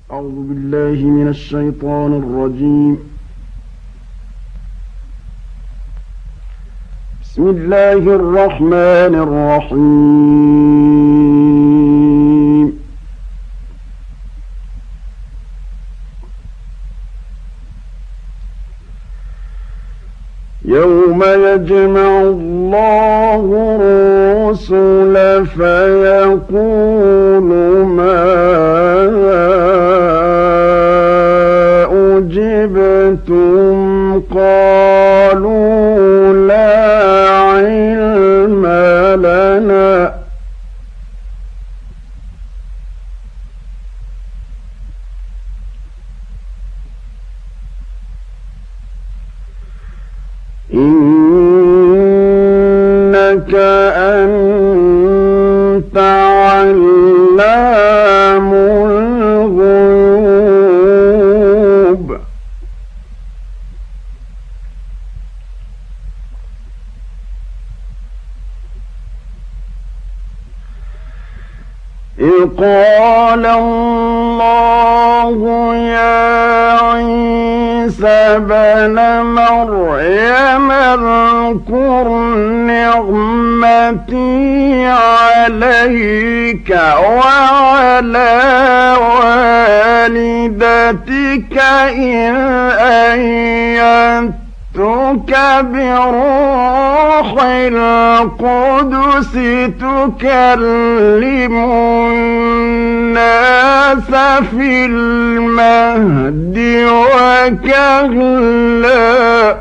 أعوذ بالله من الشيطان الرجيم. بسم الله الرحمن الرحيم. يوم يجمع الله الرسل فيقول ماذا أجبتم قالوا لا علم لنا إنك أنت علام الغيوب. إذ قال الله يا عيسى ابن مريم اذكر نعمتي عليك وعلى والدتك إذ أيدتك بروح القدس تكلم الناس في المهد وكهلا.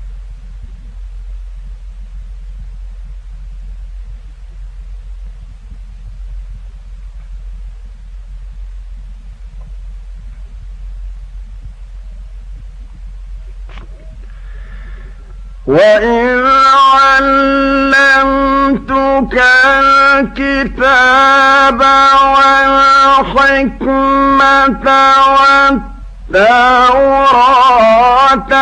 وإذ علمتك الكتاب والحكمة والتوراة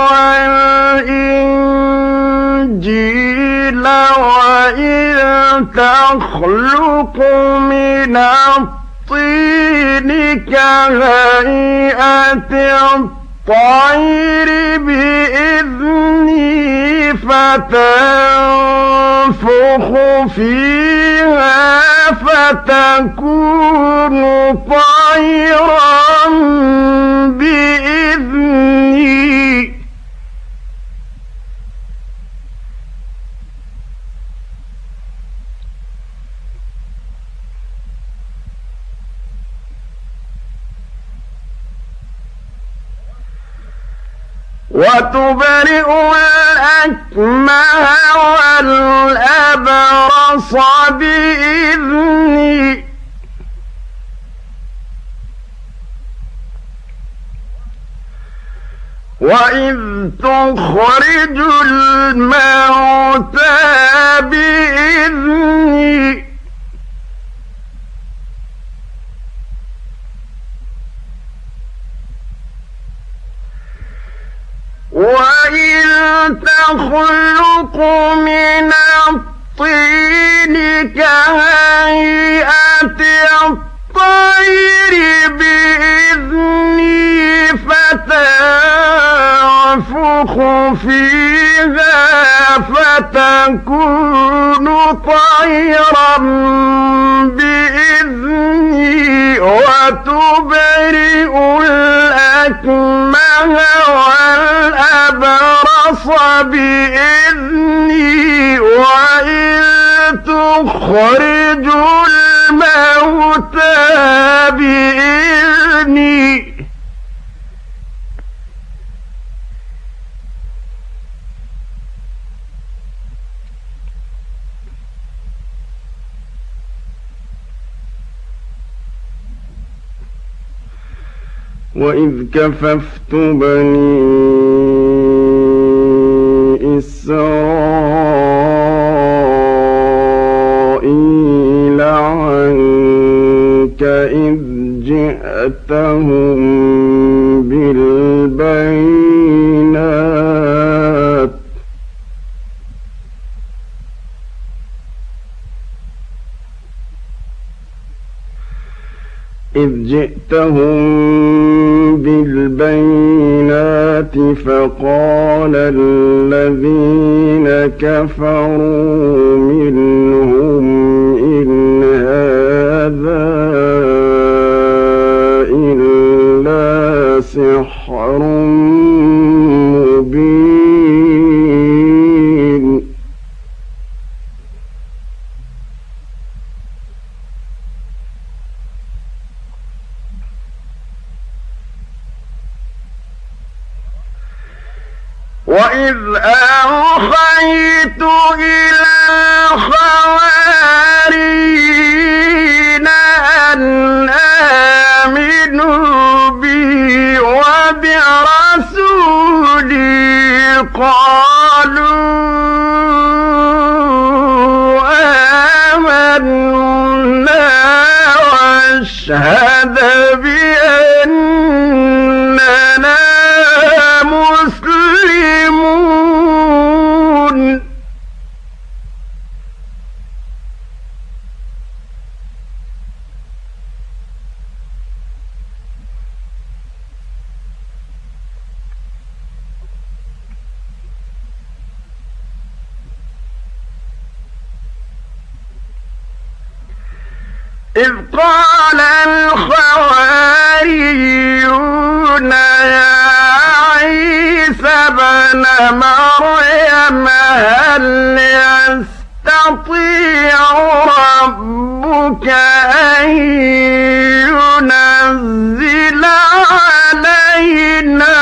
والإنجيل وإذ تخلق من الطين كهيئة الطير بإذني فتنفخ فيها فتكون طيرا بإذني وتبرئ الأكمه والأبرص بإذني وإذ تخرج الموتى بإذني وإذ تخلق من الطين كهيئة الطير بإذني فتنفخ فيها فتكون طيرا بإذني وتبرئ الأكمه والأبرص بإذني وإذ تخرج الموتى بإذني وإذ كففت بني إسرائيل عنك إذ جئتهم بالبينات إذ جئتهم بالبينات فقال الذين كفروا منهم إن هذا إلا سحر مبين. وإذ أوحيت إلى الحواريين أن آمنوا بي وبرسولي قالوا آمنا واشهد بأننا مسلمون. إذ قال الحواريون يا عيسى ابن مريم هل يستطيع ربك أن ينزل علينا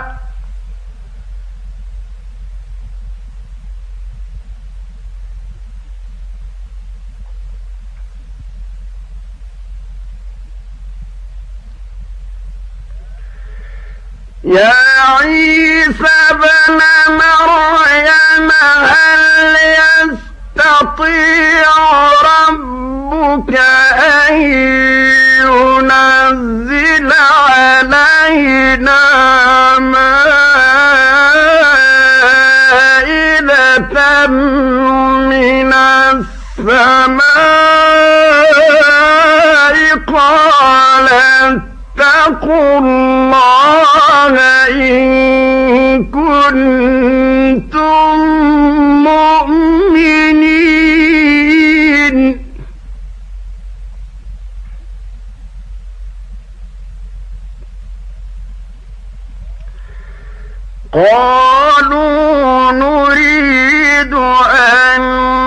يا عيسى ابن مريم هل يستطيع ربك أن ينزل علينا مائدة من السماء قال اتقوا الله إن كنتم مؤمنين. قالوا نريد أن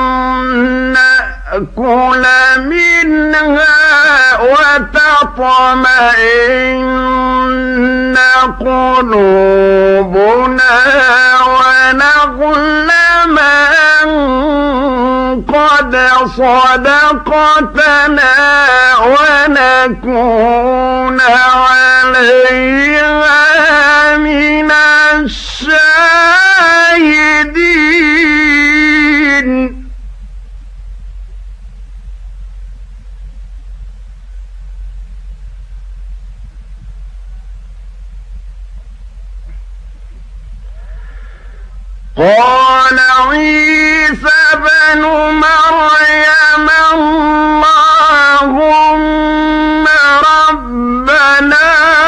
نأكل منها وتطمئن قلوبنا ونعلم أن قد صدقتنا ونكون عليها من الشاهدين. قال عيسى ابن مريم اللهم ربنا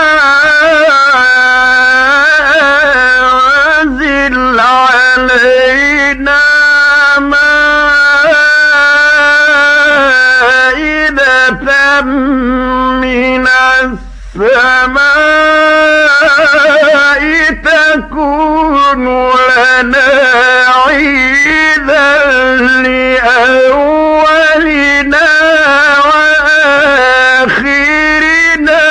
أنزل علينا مائدة من السماء تكون لنا عيدا لأولنا وآخرنا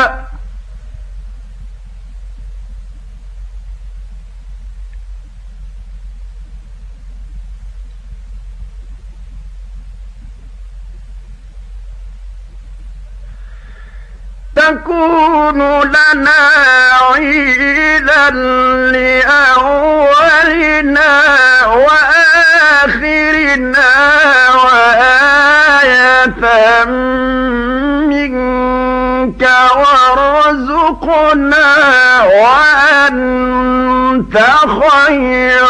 تكون لنا عيدا لأولنا وآخرنا وآية منك وارزقنا وأنت خير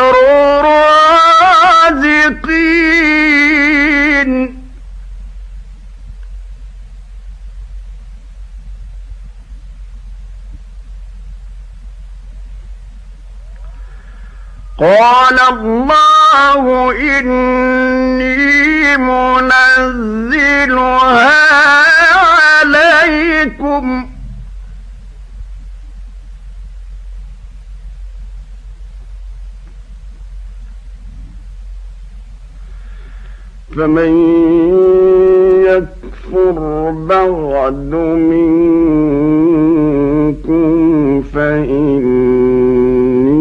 الرازقين. قال الله إني منزلها عليكم فمن يكفر بعد منكم فإني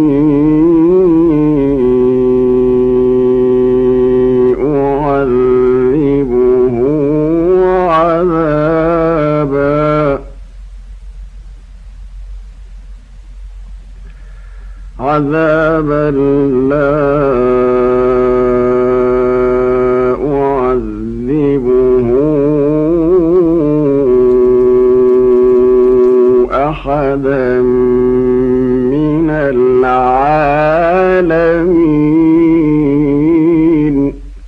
أعذبه عذابا لا أحدا من العالمين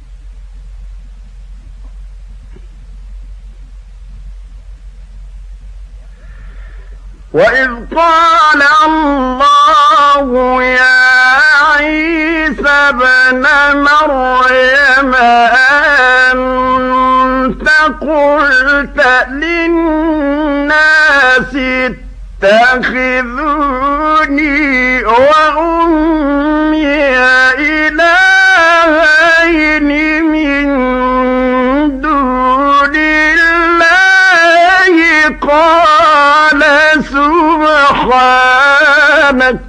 وإذ قال الله يا عيسى ابن مريم أنت قلت للناس اتخذوني وأمي إلهين من دون الله قال سبحانك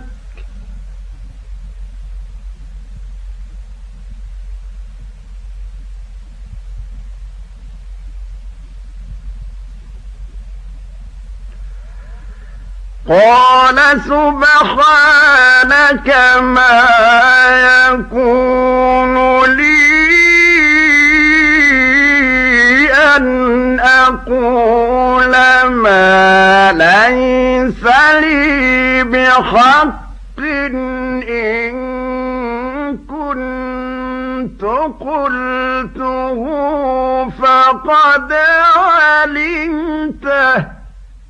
ما يكون لي أن أقول ما ليس لي بحق إن كنت قلته فقد علمته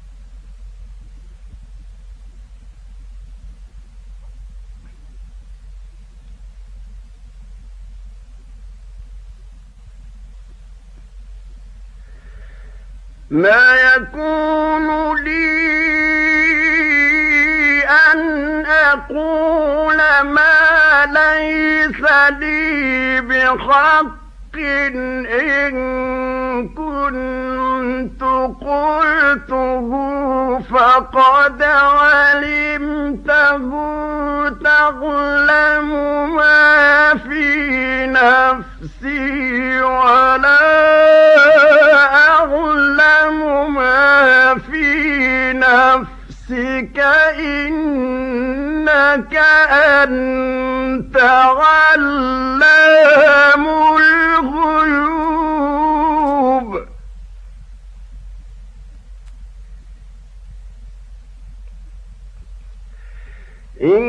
ما يكون لي أن أقول ما ليس لي بحق إن كنت قلته فقد علمته تعلم ما في نفسي ولا أعلم ما في نفسك إنك أنت علام الغيوب إن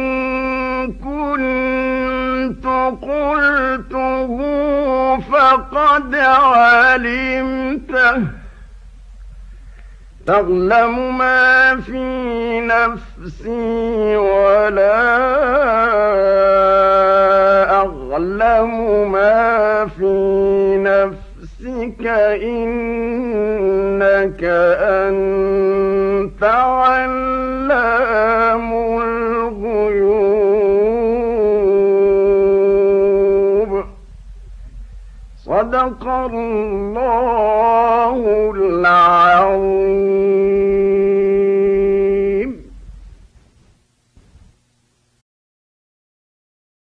كنت قلته فقد علمته تعلم ما في نفسي ولا أعلم ما في نفسك إنك أنت علام الغيوب صدق الله العظيم.